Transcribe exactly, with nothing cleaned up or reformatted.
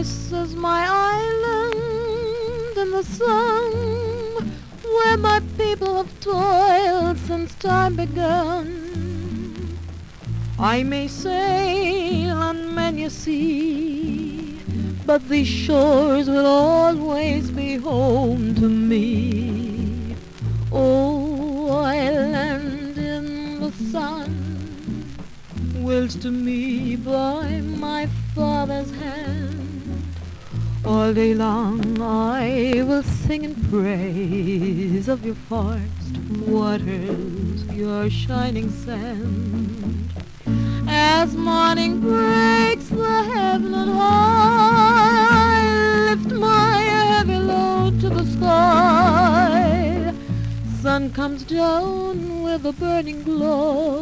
This is my island in the sun, where my people have toiled since time begun. I may sail on many a sea, but these shores will always be home to me. Oh, island in the sun, willed to me by my father's hand. All day long I will sing in praise of your forest waters, your shining sand. As morning breaks the heaven and I lift my heavy load to the sky. Sun comes down with a burning glow.